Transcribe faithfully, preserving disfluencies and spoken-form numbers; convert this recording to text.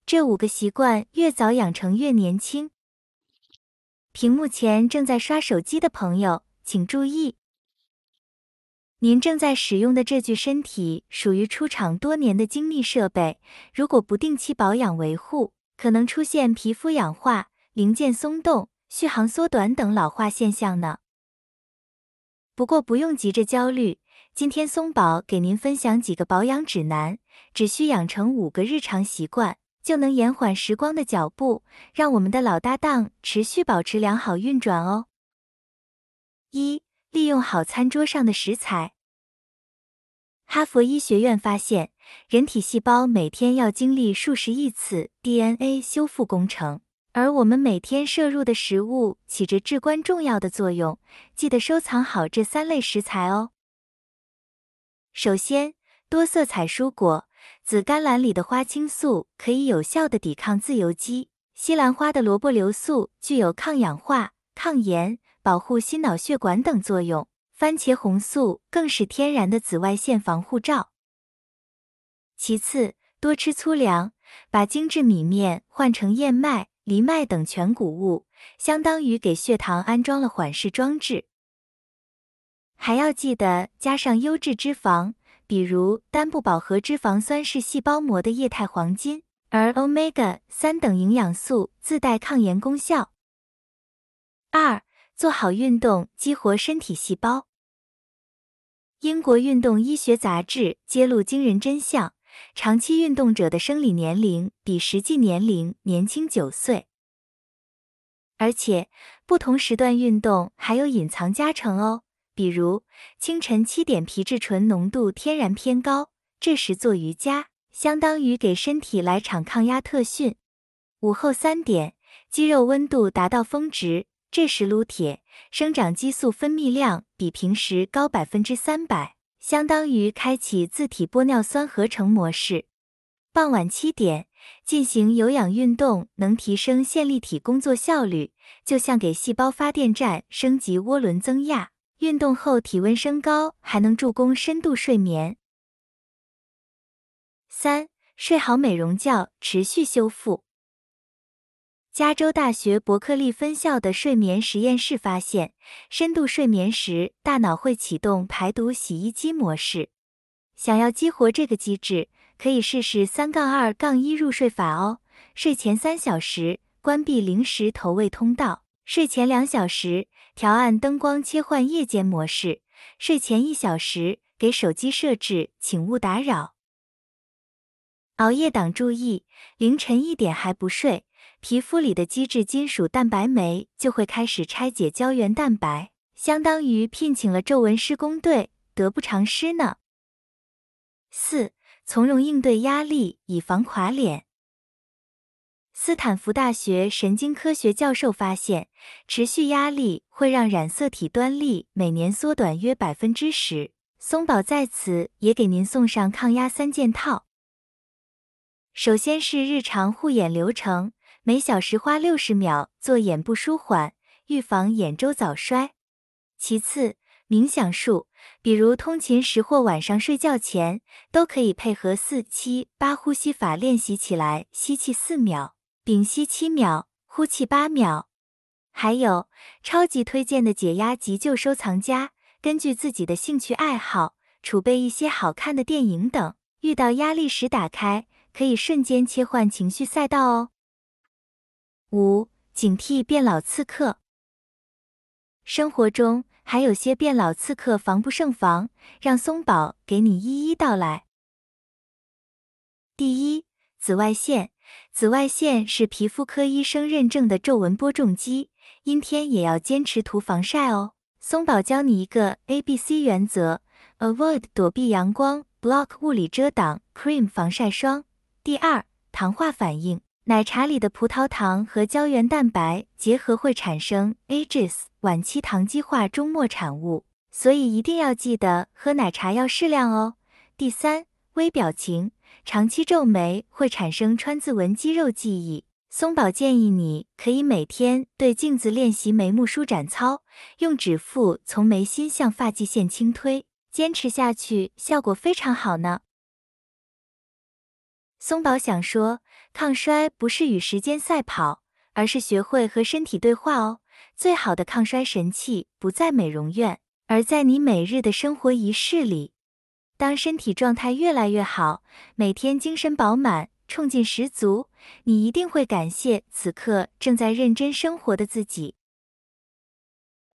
这五个习惯越早养成越年轻。屏幕前正在刷手机的朋友，请注意，您正在使用的这具身体属于出厂多年的精密设备，如果不定期保养维护，可能出现皮肤氧化、零件松动、续航缩短等老化现象呢。不过不用急着焦虑，今天松宝给您分享几个保养指南，只需养成五个日常习惯，就能延缓时光的脚步，让我们的老搭档持续保持良好运转哦。一、利用好餐桌上的食材。哈佛医学院发现，人体细胞每天要经历数十亿次 D N A 修复工程，而我们每天摄入的食物起着至关重要的作用，记得收藏好这三类食材哦。首先，多色彩蔬果，紫甘蓝里的花青素可以有效地抵抗自由基，西兰花的萝卜硫素具有抗氧化、抗炎、保护心脑血管等作用，番茄红素更是天然的紫外线防护罩。其次，多吃粗粮，把精制米面换成燕麦、藜麦等全谷物，相当于给血糖安装了缓释装置。还要记得加上优质脂肪，比如单不饱和脂肪酸是细胞膜的液态黄金，而 欧米伽三 等营养素自带抗炎功效。二、做好运动，激活身体细胞。英国运动医学杂志揭露惊人真相，长期运动者的生理年龄比实际年龄年轻九岁。而且，不同时段运动还有隐藏加成哦。比如清晨七点皮质醇浓度天然偏高，这时做瑜伽，相当于给身体来场抗压特训。午后三点，肌肉温度达到峰值，这时撸铁，生长激素分泌量比平时高 百分之三百， 相当于开启自体玻尿酸合成模式。傍晚七点，进行有氧运动，能提升线粒体工作效率，就像给细胞发电站升级涡轮增压。运动后体温升高，还能助攻深度睡眠。三、睡好美容觉，持续修复。加州大学伯克利分校的睡眠实验室发现，深度睡眠时，大脑会启动排毒洗衣机模式。想要激活这个机制，可以试试 三二一 入睡法哦。睡前三小时，关闭零时投喂通道。睡前两小时，调暗灯光切换夜间模式。睡前一小时，给手机设置请勿打扰。熬夜党注意，凌晨一点还不睡，皮肤里的基质金属蛋白酶就会开始拆解胶原蛋白，相当于聘请了皱纹施工队，得不偿失呢。四、从容应对压力，以防垮脸。斯坦福大学神经科学教授发现，持续压力会让染色体端粒每年缩短约 百分之十。松宝在此也给您送上抗压三件套。首先是日常护眼流程，每小时花六十秒做眼部舒缓，预防眼周早衰。其次，冥想术，比如通勤时或晚上睡觉前，都可以配合四七八呼吸法练习起来，吸气四秒，屏息七秒，呼气八秒。还有超级推荐的解压急救收藏夹，根据自己的兴趣爱好，储备一些好看的电影等，遇到压力时打开，可以瞬间切换情绪赛道哦。五、警惕变老刺客。生活中还有些变老刺客防不胜防，让松宝给你一一道来。第一，紫外线。紫外线是皮肤科医生认证的皱纹播种机，阴天也要坚持涂防晒哦。松宝教你一个 A B C 原则 ：Avoid 躲避阳光 ，Block 物理遮挡 ，Cream 防晒霜。第二，糖化反应。奶茶里的葡萄糖和胶原蛋白结合会产生 A G E S 晚期糖基化终末产物，所以一定要记得喝奶茶要适量哦。第三，微表情。长期皱眉会产生川字纹肌肉记忆，松宝建议你可以每天对镜子练习眉目舒展操，用指腹从眉心向发际线轻推，坚持下去效果非常好呢。 松宝想说，抗衰不是与时间赛跑，而是学会和身体对话哦。最好的抗衰神器不在美容院，而在你每日的生活仪式里。当身体状态越来越好，每天精神饱满，冲劲十足，你一定会感谢此刻正在认真生活的自己。